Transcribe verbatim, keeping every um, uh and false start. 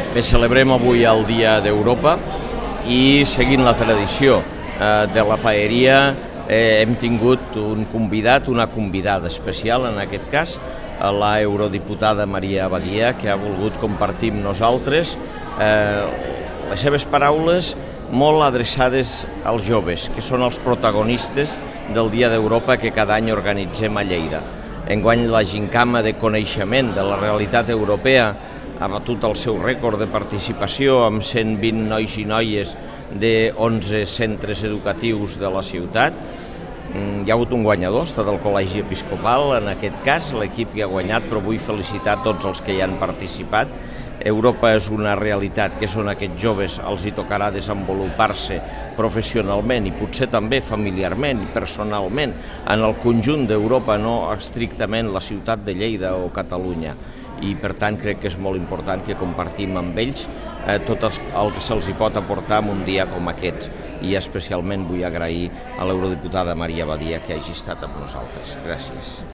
Bé, celebrem avui el Dia d'Europa i seguint la tradició eh, de la paeria eh, hem tingut un convidat, una convidada especial en aquest cas, la eurodiputada Maria Badia, que ha volgut compartir amb nosaltres eh, les seves paraules molt adreçades als joves, que són els protagonistes del Dia d'Europa que cada any organitzem a Lleida. Enguany la gincama de coneixement de la realitat europea ha batut el seu rècord de participació amb cent vint nois i noies de onze centres educatius de la ciutat. Hi ha hagut un guanyador, ha estat el Col·legi Episcopal, en aquest cas, l'equip que ha guanyat, però vull felicitar tots els que hi han participat. Europa és una realitat que són aquests joves, els hi tocarà desenvolupar-se professionalment i potser també familiarment i personalment en el conjunt d'Europa, no estrictament la ciutat de Lleida o Catalunya. I per tant crec que és molt important que compartim amb ells eh, tot el que se'ls hi pot aportar en un dia com aquest. I especialment vull agrair a l'eurodiputada Maria Badia que hagi estat amb nosaltres. Gràcies.